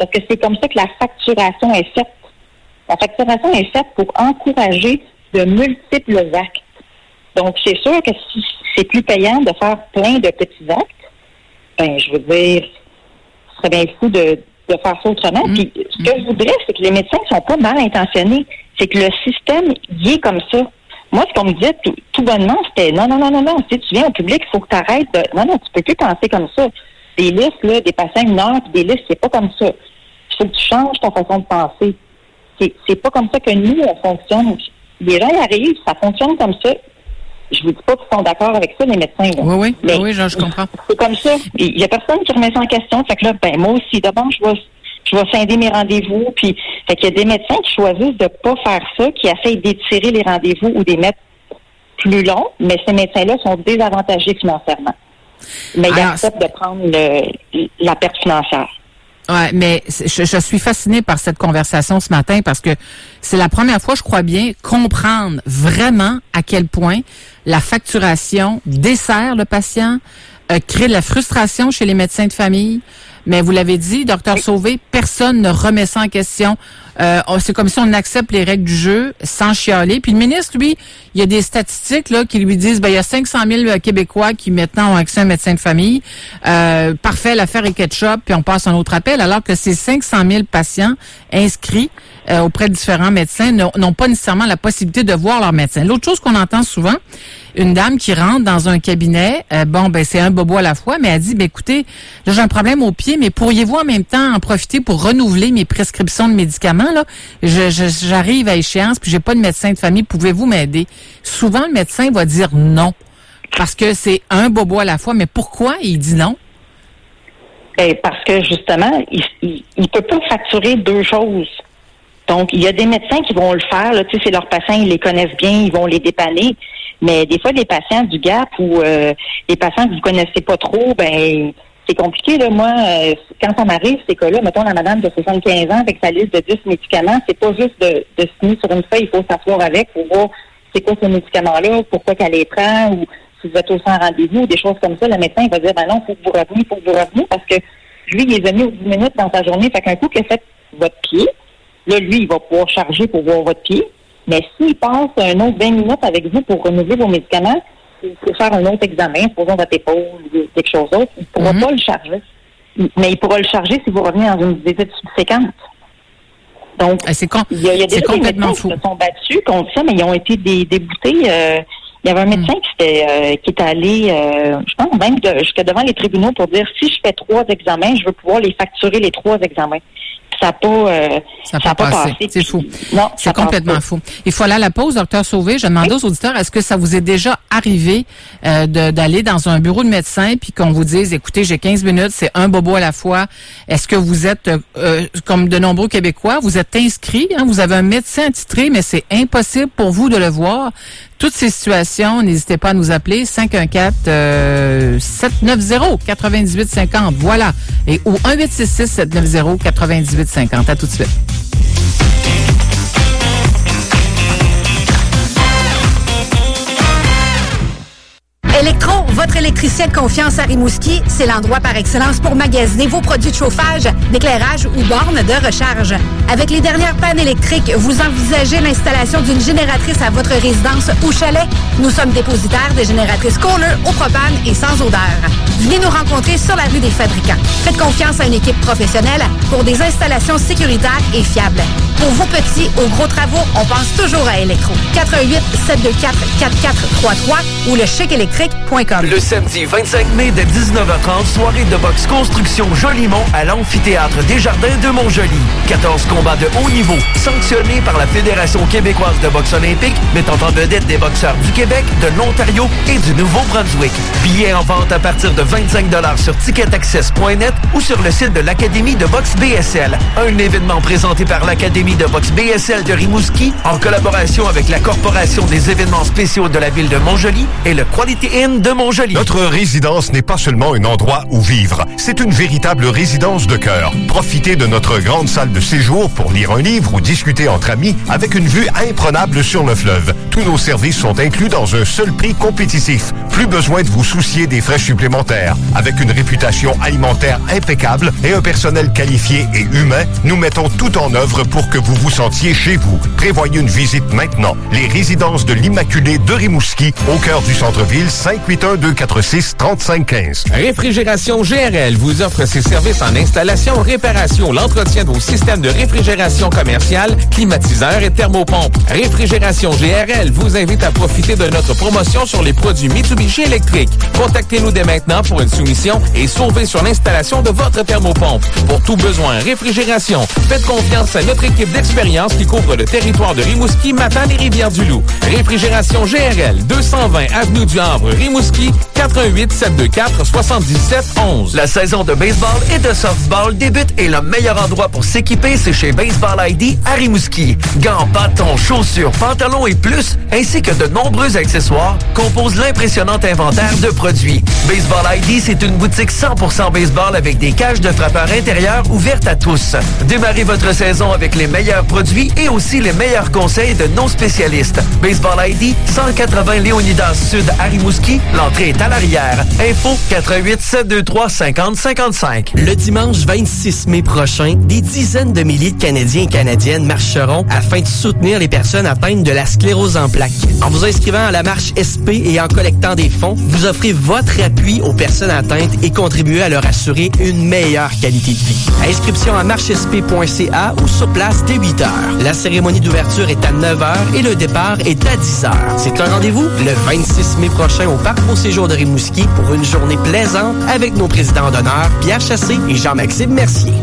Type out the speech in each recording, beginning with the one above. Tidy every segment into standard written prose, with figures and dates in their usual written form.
parce que c'est comme ça que la facturation est faite. La facturation est faite pour encourager de multiples actes. Donc, c'est sûr que si c'est plus payant de faire plein de petits actes, ben, je veux dire, ce serait bien fou de faire ça autrement. Puis, ce que je voudrais, c'est que les médecins ne sont pas mal intentionnés. C'est que le système, il est comme ça. Moi, ce qu'on me disait tout bonnement, c'était non. Si tu viens au public, il faut que tu arrêtes de... Non, tu peux plus penser comme ça. Des listes, là, des patients mineurs, puis des listes, c'est pas comme ça. Il faut que tu changes ta façon de penser. C'est pas comme ça que nous, on fonctionne. Les gens y arrivent, ça fonctionne comme ça. Je vous dis pas qu'ils sont d'accord avec ça, les médecins. Là. Oui, je comprends. C'est comme ça. Il y a personne qui remet ça en question. Fait que là, ben moi aussi, d'abord, je vais scinder mes rendez-vous. Puis, fait qu'il y a des médecins qui choisissent de pas faire ça, qui essayent d'étirer les rendez-vous ou des mettre plus longs, mais ces médecins-là sont désavantagés financièrement. Mais ils acceptent de prendre la perte financière. Ouais, mais je suis fascinée par cette conversation ce matin parce que c'est la première fois, je crois bien, comprendre vraiment à quel point la facturation dessert le patient, crée de la frustration chez les médecins de famille. Mais vous l'avez dit, Dr Sauvé, personne ne remet ça en question. C'est comme si on accepte les règles du jeu sans chialer. Puis le ministre, lui, il y a des statistiques là qui lui disent, il y a 500 000 Québécois qui maintenant ont accès à un médecin de famille. Parfait, l'affaire est ketchup, puis on passe à un autre appel. Alors que ces 500 000 patients inscrits auprès de différents médecins n'ont pas nécessairement la possibilité de voir leur médecin. L'autre chose qu'on entend souvent, une dame qui rentre dans un cabinet, c'est un bobo à la fois, mais elle dit, écoutez, là, j'ai un problème au pied, mais pourriez-vous en même temps en profiter pour renouveler mes prescriptions de médicaments, là? J'arrive à échéance, puis j'ai pas de médecin de famille, pouvez-vous m'aider? Souvent, le médecin va dire non, parce que c'est un bobo à la fois, mais pourquoi il dit non? Parce que, justement, il peut pas facturer deux choses. Donc, il y a des médecins qui vont le faire, là, tu sais, c'est leurs patients, ils les connaissent bien, ils vont les dépanner. Mais des fois, les patients du GAP ou les patients que vous connaissez pas trop, c'est compliqué, là. Moi, quand ça m'arrive, ces cas-là, mettons la madame de 75 ans avec sa liste de 10 médicaments, c'est pas juste de signer sur une feuille, il faut s'asseoir avec pour voir c'est quoi ces médicaments-là, pourquoi qu'elle les prend, ou si vous êtes aussi en rendez-vous, ou des choses comme ça. Le médecin, il va dire, non, faut que vous reveniez, parce que lui, il est venu aux 10 minutes dans sa journée. Fait qu'un coup qu'il a fait votre pied, là, lui, il va pouvoir charger pour voir votre pied. Mais s'il passe un autre 20 minutes avec vous pour renouveler vos médicaments, il faut faire un autre examen, posons votre épaule ou quelque chose d'autre, il ne pourra pas le charger. Mais il pourra le charger si vous revenez dans une visite subséquente. Donc, il y a des médecins qui se sont battus contre ça, mais ils ont été déboutés. Il y avait un médecin qui était allé, je pense, même jusqu'à devant les tribunaux pour dire, si je fais 3 examens, je veux pouvoir les facturer les 3 examens. Ça n'a pas passé. C'est fou. Non, c'est complètement fou. Il faut aller à la pause, Dr Sauvé. Je demandais aux auditeurs, est-ce que ça vous est déjà arrivé d'aller dans un bureau de médecin puis qu'on vous dise, écoutez, j'ai 15 minutes, c'est un bobo à la fois. Est-ce que vous êtes, comme de nombreux Québécois, vous êtes inscrits, vous avez un médecin attitré, mais c'est impossible pour vous de le voir. Toutes ces situations, n'hésitez pas à nous appeler 514-790-9850. Voilà. Et ou 1866-790-9850. À tout de suite. Electro, votre électricien de confiance à Rimouski, c'est l'endroit par excellence pour magasiner vos produits de chauffage, d'éclairage ou bornes de recharge. Avec les dernières pannes électriques, vous envisagez l'installation d'une génératrice à votre résidence ou chalet? Nous sommes dépositaires de génératrices Kohler au propane et sans odeur. Venez nous rencontrer sur la rue des Fabricants. Faites confiance à une équipe professionnelle pour des installations sécuritaires et fiables. Pour vos petits ou gros travaux, on pense toujours à Electro. 418-724-4433 ou le chic-électrique.com. Le samedi 25 mai dès 19h30, soirée de boxe construction Jolimont à l'amphithéâtre Desjardins de Montjoly. 14 combats de haut niveau, sanctionnés par la Fédération québécoise de boxe olympique, mettant en vedette des boxeurs du Québec, de l'Ontario et du Nouveau-Brunswick. Billets en vente à partir de 25 $ sur ticketaccess.net ou sur le site de l'Académie de boxe BSL. Un événement présenté par l'Académie famille de boxe BSL de Rimouski, en collaboration avec la Corporation des événements spéciaux de la ville de Montjoly et le Quality Inn de Montjoly. Notre résidence n'est pas seulement un endroit où vivre, c'est une véritable résidence de cœur. Profitez de notre grande salle de séjour pour lire un livre ou discuter entre amis avec une vue imprenable sur le fleuve. Tous nos services sont inclus dans un seul prix compétitif. Plus besoin de vous soucier des frais supplémentaires. Avec une réputation alimentaire impeccable et un personnel qualifié et humain, nous mettons tout en œuvre pour que vous vous sentiez chez vous. Prévoyez une visite maintenant. Les résidences de l'Immaculée de Rimouski, au cœur du centre-ville, 581-246-3515. Réfrigération GRL vous offre ses services en installation, réparation, l'entretien de vos systèmes de réfrigération commerciale, climatiseurs et thermopompes. Réfrigération GRL vous invite à profiter de notre promotion sur les produits Mitsubishi électriques. Contactez-nous dès maintenant pour une soumission et sauvez sur l'installation de votre thermopompe. Pour tout besoin réfrigération, faites confiance à notre équipe d'expérience qui couvre le territoire de Rimouski, Matane et Rivière-du-Loup. Réfrigération GRL, 220 Avenue du Havre, Rimouski, 418-724-7711. La saison de baseball et de softball débute et le meilleur endroit pour s'équiper, c'est chez Baseball ID à Rimouski. Gants, bâtons, chaussures, pantalons et plus, ainsi que de nombreux accessoires, composent l'impressionnant inventaire de produits. Baseball ID, c'est une boutique 100% baseball avec des cages de frappeurs intérieurs ouvertes à tous. Démarrez votre saison avec les meilleurs produits et aussi les meilleurs conseils de nos spécialistes. Baseball ID, 180 Léonidas Sud à Rimouski. L'entrée est à l'arrière. Info 418-723-5055. Le dimanche 26 mai prochain, des dizaines de milliers de Canadiens et Canadiennes marcheront afin de soutenir les personnes atteintes de la sclérose en plaques. En vous inscrivant à la marche SP et en collectant des fonds, vous offrez votre appui aux personnes atteintes et contribuez à leur assurer une meilleure qualité de vie. Inscription à marchesp.ca ou sur place dès 8 heures. La cérémonie d'ouverture est à 9 heures et le départ est à 10 heures. C'est un rendez-vous le 26 mai prochain au Parc Beau Séjour de Rimouski pour une journée plaisante avec nos présidents d'honneur Pierre Chassé et Jean-Maxime Mercier.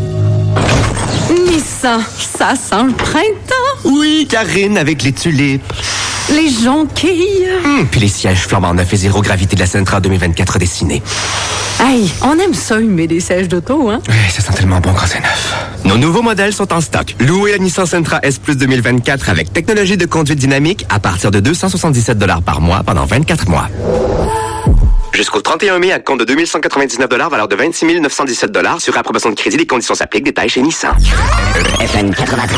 Nissan, ça sent le printemps. Oui, Karine, avec les tulipes. Les jonquilles. Puis les sièges flambant neufs et zéro gravité de la Sentra 2024 dessinée. Hey, on aime ça, humer des sièges d'auto, hein? Oui, ça sent tellement bon quand c'est neuf. Nos nouveaux modèles sont en stock. Louez la Nissan Sentra S Plus 2024 avec technologie de conduite dynamique à partir de 277 $ par mois pendant 24 mois. Jusqu'au 31 mai, à compte de 2199 $, valeur de 26 917 $ sur approbation de crédit. Les conditions s'appliquent. Détails chez Nissan. FM 93.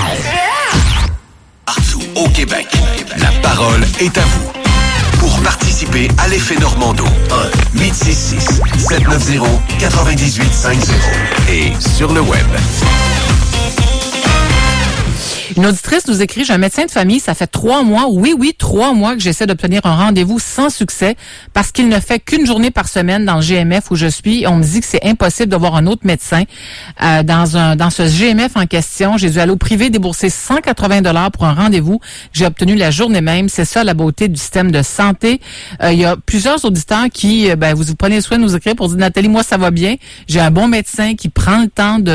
Partout au Québec, la parole est à vous. Pour participer à l'effet Normando, 1-866-790-9850 et sur le web. Une auditrice nous écrit, j'ai un médecin de famille, ça fait 3 mois, oui, 3 mois que j'essaie d'obtenir un rendez-vous sans succès parce qu'il ne fait qu'une journée par semaine dans le GMF où je suis. On me dit que c'est impossible de voir un autre médecin. Dans ce GMF en question, j'ai dû aller au privé débourser 180 $ pour un rendez-vous que j'ai obtenu la journée même. C'est ça la beauté du système de santé. Il y a plusieurs auditeurs qui, vous prenez soin de nous écrire pour dire, Nathalie, moi ça va bien. J'ai un bon médecin qui prend le temps de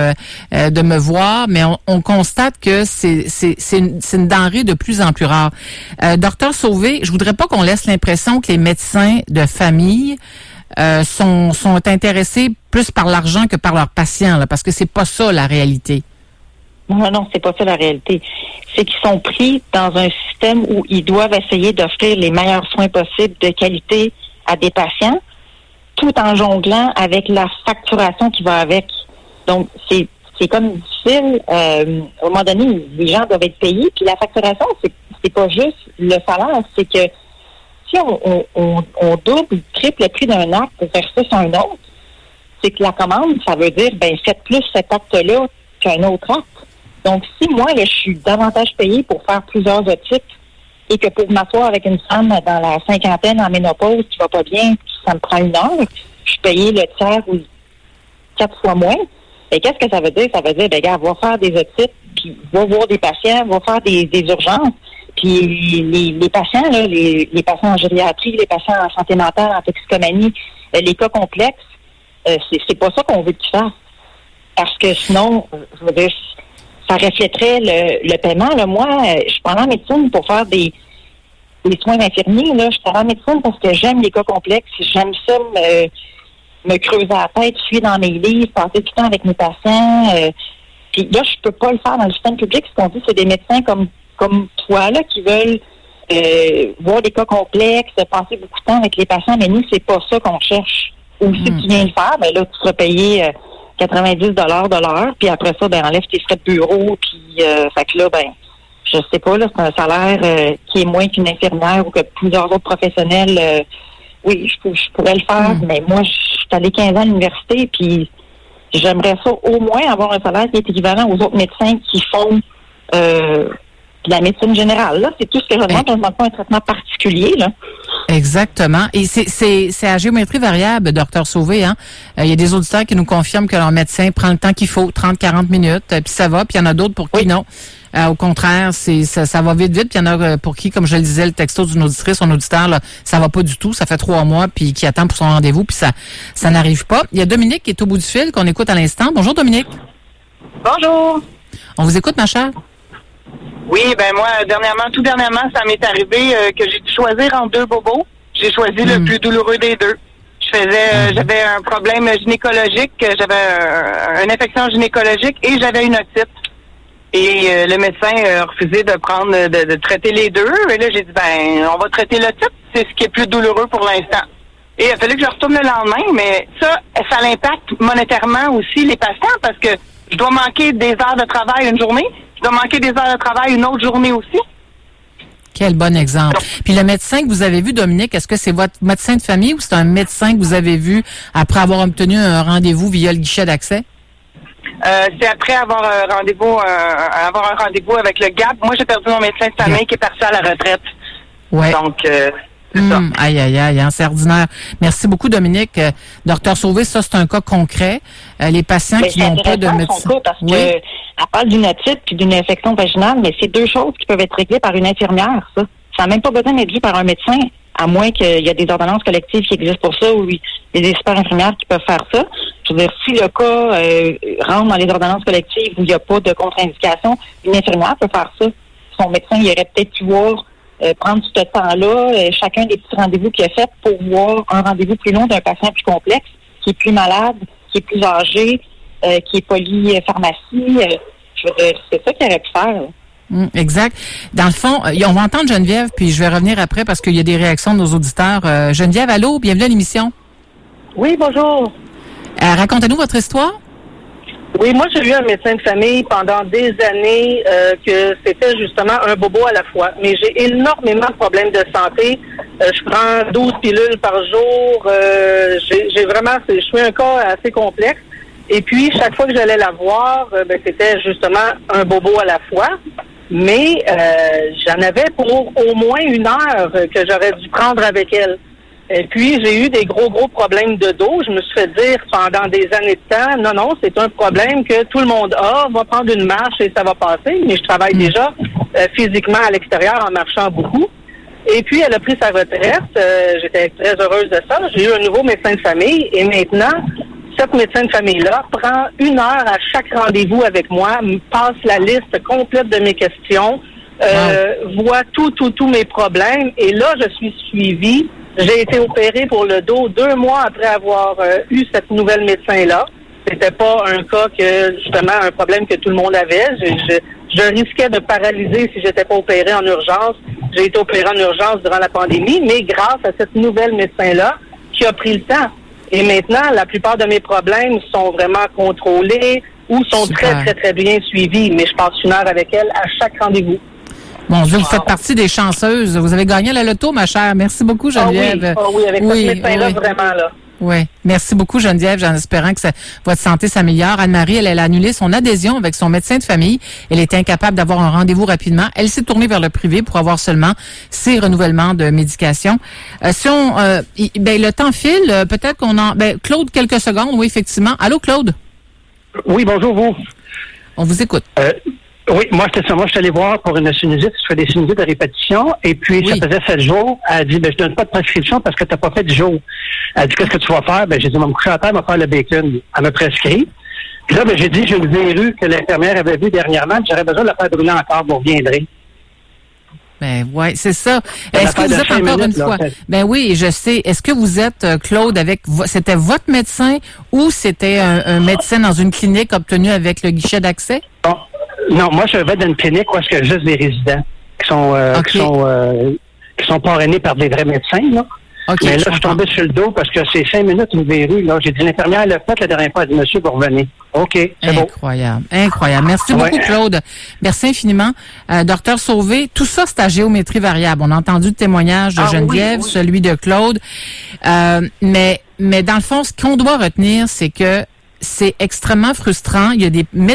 me voir, mais on constate que c'est une denrée de plus en plus rare. Docteur Sauvé, je voudrais pas qu'on laisse l'impression que les médecins de famille sont intéressés plus par l'argent que par leurs patients, là, parce que c'est pas ça la réalité. Non, c'est pas ça la réalité. C'est qu'ils sont pris dans un système où ils doivent essayer d'offrir les meilleurs soins possibles de qualité à des patients, tout en jonglant avec la facturation qui va avec. Donc, c'est comme difficile. À un moment donné, les gens doivent être payés. Puis la facturation, c'est pas juste le salaire. C'est que si on double, triple le prix d'un acte versus un autre, c'est que la commande, ça veut dire, faites plus cet acte-là qu'un autre acte. Donc, si moi, là, je suis davantage payée pour faire plusieurs otites et que pour m'asseoir avec une femme dans la cinquantaine en ménopause qui va pas bien, ça me prend 1 heure, je suis payée le tiers ou 4 fois moins. Et qu'est-ce que ça veut dire? Ça veut dire, gars, va faire des otites, puis va voir des patients, va faire des urgences. Puis les patients, là, les patients en gériatrie, les patients en santé mentale, en toxicomanie, les cas complexes, c'est pas ça qu'on veut que tu fasses. Parce que sinon, je veux dire, ça reflèterait le paiement. Là. Moi, je suis pas en médecine pour faire des soins infirmiers. Là. Je suis pas en médecine parce que j'aime les cas complexes. J'aime ça me creuser la tête, suivre dans mes livres, passer du temps avec mes patients. Puis là, je peux pas le faire dans le système public. Ce qu'on dit, c'est des médecins comme toi, là, qui veulent voir des cas complexes, passer beaucoup de temps avec les patients, mais nous, c'est pas ça qu'on cherche. Ou si tu viens le faire, ben là, tu seras payé 90 $ de l'heure, puis après ça, ben enlève tes frais de bureau, puis fait que là, ben, je sais pas, là, c'est un salaire qui est moins qu'une infirmière ou que plusieurs autres professionnels. Oui, je pourrais le faire, mais moi, je suis allée 15 ans à l'université, puis j'aimerais ça au moins avoir un salaire qui est équivalent aux autres médecins qui font de la médecine générale. Là, c'est tout ce que je demande. Je ne demande pas un traitement particulier, là. Exactement. Et c'est à géométrie variable, Dr Sauvé. Hein? Il y a des auditeurs qui nous confirment que leur médecin prend le temps qu'il faut, 30-40 minutes, puis ça va. Puis il y en a d'autres pour qui non. Au contraire, ça va vite. Puis il y en a pour qui, comme je le disais, le texto d'une auditrice, son auditeur, là, ça va pas du tout. Ça fait 3 mois, puis qui attend pour son rendez-vous, puis ça n'arrive pas. Il y a Dominique qui est au bout du fil, qu'on écoute à l'instant. Bonjour, Dominique. Bonjour. On vous écoute, ma chère. Oui, ben moi, tout dernièrement, ça m'est arrivé que j'ai dû choisir entre 2 bobos. J'ai choisi le plus douloureux des 2. J'avais un problème gynécologique, j'avais une infection gynécologique et j'avais une otite. Et le médecin a refusé de traiter les 2. Et là, j'ai dit, ben, on va traiter l'otite. C'est ce qui est plus douloureux pour l'instant. Et il a fallu que je retourne le lendemain, mais ça l'impacte monétairement aussi les patients parce que je dois manquer des heures de travail une journée. Je dois manquer des heures de travail une autre journée aussi. Quel bon exemple. Puis le médecin que vous avez vu, Dominique, est-ce que c'est votre médecin de famille ou c'est un médecin que vous avez vu après avoir obtenu un rendez-vous via le guichet d'accès? C'est après avoir un rendez-vous avec le GAP. Moi, j'ai perdu mon médecin de famille qui est parti à la retraite. Ouais. Donc, c'est ça. Aïe, c'est ordinaire. Merci beaucoup, Dominique. Docteur Sauvé, ça, c'est un cas concret. Les patients qui n'ont pas de médecin. Parce que elle parle d'une otite puis d'une infection vaginale, mais c'est 2 choses qui peuvent être réglées par une infirmière, ça. Ça n'a même pas besoin d'être vu par un médecin, à moins qu'il y ait des ordonnances collectives qui existent pour ça ou il y a des super infirmières qui peuvent faire ça. Je veux dire, si le cas rentre dans les ordonnances collectives où il n'y a pas de contre-indication, une infirmière peut faire ça. Son médecin, il aurait peut-être pu voir prendre tout ce temps-là, chacun des petits rendez-vous qu'il a fait pour voir un rendez-vous plus long d'un patient plus complexe, qui est plus malade, qui est plus âgé, qui est polypharmacie. Je veux dire, c'est ça qu'il aurait pu faire. Exact. Dans le fond, on va entendre Geneviève, puis je vais revenir après parce qu'il y a des réactions de nos auditeurs. Geneviève, allô, bienvenue à l'émission. Oui, bonjour. Racontez-nous votre histoire. Oui, moi, j'ai eu un médecin de famille pendant des années que c'était justement un bobo à la fois. Mais j'ai énormément de problèmes de santé. Je prends 12 pilules par jour. Je suis un cas assez complexe. Et puis, chaque fois que j'allais la voir, c'était justement un bobo à la fois. Mais j'en avais pour au moins 1 heure que j'aurais dû prendre avec elle. Et puis, j'ai eu des gros problèmes de dos. Je me suis fait dire pendant des années de temps, non, c'est un problème que tout le monde a. Va prendre une marche et ça va passer. Mais je travaille déjà physiquement à l'extérieur en marchant beaucoup. Et puis, elle a pris sa retraite. J'étais très heureuse de ça. J'ai eu un nouveau médecin de famille. Et maintenant, cette médecin de famille-là prend 1 heure à chaque rendez-vous avec moi, me passe la liste complète de mes questions, voit tous mes problèmes. Et là, je suis suivie. J'ai été opérée pour le dos 2 mois après avoir eu cette nouvelle médecin-là. C'était pas un cas justement, un problème que tout le monde avait. Je risquais de paralyser si j'étais pas opérée en urgence. J'ai été opérée en urgence durant la pandémie, mais grâce à cette nouvelle médecin-là qui a pris le temps. Et maintenant, la plupart de mes problèmes sont vraiment contrôlés ou sont très bien suivis. Mais je passe 1 heure avec elle à chaque rendez-vous. Bon, vous faites partie des chanceuses. Vous avez gagné la loto, ma chère. Merci beaucoup, Geneviève. Oui, avec ce médecin-là, vraiment, là. Oui. Merci beaucoup, Geneviève, en espérant que votre santé s'améliore. Anne-Marie, elle a annulé son adhésion avec son médecin de famille. Elle était incapable d'avoir un rendez-vous rapidement. Elle s'est tournée vers le privé pour avoir seulement ses renouvellements de médication. Le temps file, peut-être qu'on Claude, quelques secondes, oui, effectivement. Allô, Claude? Oui, bonjour, vous. On vous écoute. Oui, moi, c'était ça. Moi, je suis allé voir pour une sinusite. Je fais des sinusites de répétition. Et puis, ça faisait 7 jours. Elle a dit, je donne pas de prescription parce que t'as pas fait 10 jours. Elle dit, qu'est-ce que tu vas faire? J'ai dit, je vais me coucher à terre, je vais faire le bacon. Elle m'a prescrit. Puis là, j'ai dit, j'ai une verrue que l'infirmière avait vue dernièrement. J'aurais besoin de la faire brûler encore. Vous reviendrez. Ben ouais, c'est ça. Est-ce que vous êtes encore une fois? Ben oui, je sais. Est-ce que vous êtes, Claude, c'était votre médecin ou c'était un médecin dans une clinique obtenu avec le guichet d'accès? Non, moi je vais dans une clinique où est-ce qu'il y a juste des résidents qui sont parrainés par des vrais médecins, là. Okay, mais là, je suis tombé sur le dos parce que c'est 5 minutes une verrue, là. J'ai dit, l'infirmière l'a fait la dernière fois. Elle a dit, monsieur, vous revenez. OK, c'est bon. Incroyable. Merci beaucoup, Claude. Merci infiniment. Docteur Sauvé, tout ça, c'est à géométrie variable. On a entendu le témoignage de Geneviève, celui de Claude. Mais dans le fond, ce qu'on doit retenir, c'est que c'est extrêmement frustrant. Il y a des